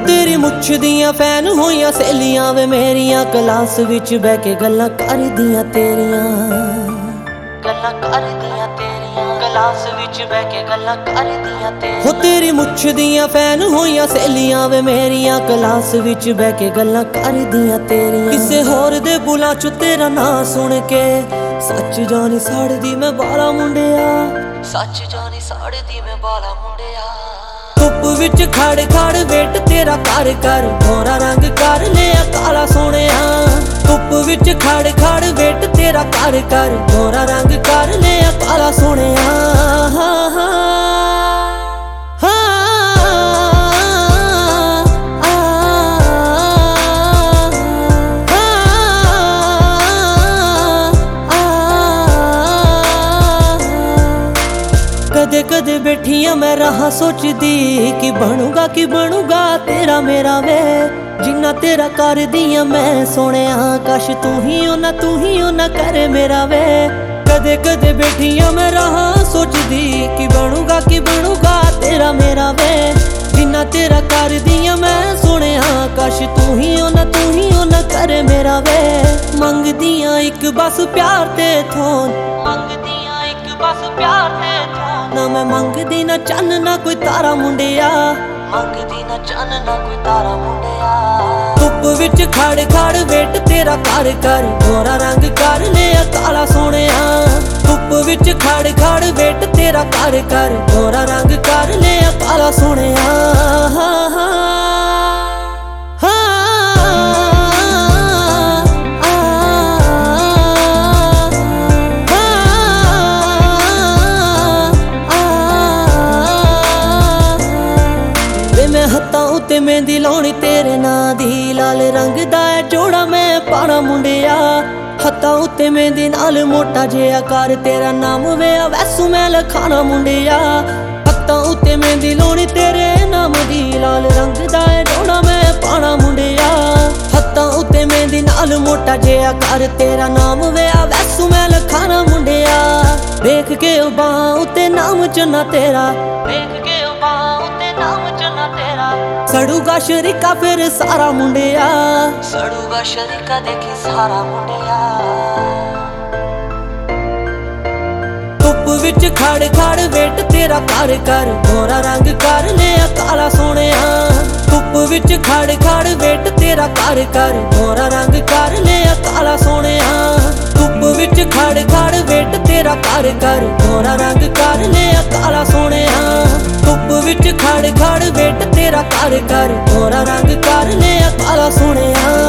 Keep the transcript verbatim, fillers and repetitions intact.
तेरी मुछ दियां फैन होइयां सहेलियां वे मेरियां क्लास विच बह के गल्लां करदियां तेरियां गल्लां करदियां तेरियां क्लास विच बह के गल्लां करदियां तेरियां हो तेरी मुछ दियां फैन होइयां सहेलियां वे मेरियां क्लास विच बह के गल्लां करदियां तेरियां किसे होर दे बुलां चों तेरा नां सुन के सच जानी साड़दी मैं बाला मुंडिया सच जानी साड़दी मैं बाला मुंडिया धुप विच खड़ खड़ वेट तेरा कर कर गोरा रंग कर लिया काला सोनिया धुप विच खड़ खड़ वेट तेरा कर कर गोरा रंग कर लिया काला सोनिया हाँ हाँ कदे कदे बैठिया मैं रहा सोचदी कि बनूगा कि बनूगा तेरा मेरा वे जिन्ना तेरा कर दिया मैं सोनिया काश तू ही होना तू ही होना करे मेरा वे कदे कदे बैठिया मैं रहा सोचदी कि बनूगा कि बनूगा तेरा मेरा वे जिन्ना तेरा कर दिया मैं सोनिया काश तू ही होना तू ही होना करे मेरा वे मंगदियां एक बस प्यार ते थों मंगदियां एक बस प्यार ते थों ना मैं मंगदी ना चन्न ना कोई तारा मुंडिया मंगदी ना चन्न ना कोई तारा मुंडिया धुप विच खड़ खड़ वेट तेरा कर कर गोरा रंग कर लिया काला सोनिया धुप विच खड़ खड़ वेट तेरा कर कर गोरा रंग कर लिया काला सोनिया हाँ हाँ हत्थां उत्ते मेहंदी लाउणी तेरे नां दी लाल रंग दा जोड़ा मैं पाना मुंडिया हत्थां उत्ते मेहंदी नाल मोटा जिहा कर तेरा नाम वे वैसू मैं लखाना मुंडिया हत्थां उत्ते मेहंदी लाउणी तेरे नाम दी लाल रंग दा जोड़ा मैं पाना मुंडिया हत्थां उत्ते मेहंदी नाल मोटा जिहा कर तेरा नाम वे वैसू मैं लखाना मुंडिया देख के बां उत्ते नाम चन्ना तेरा देख के बां उत्ते नाम चन्ना तेरा सड़ूगा शरीका फिर सारा मुंडिया सड़ूगा शरीका देखी सारा मुंडिया धुप विच खड़ खड़ वेट तेरा कर कर गोरा रंग कर लिया काला सोनिया धुप विच खड़ खड़ वेट तेरा कर कर गोरा रंग कर लिया काला सोनिया धुप विच खड़ खड़ वेट तेरा कर कर गोरा रंग कर लिया काला सोनिया धुप विच खड़ खड़ वेट तेरा कर कर गोरा रंग कर लिया काला सोनिया।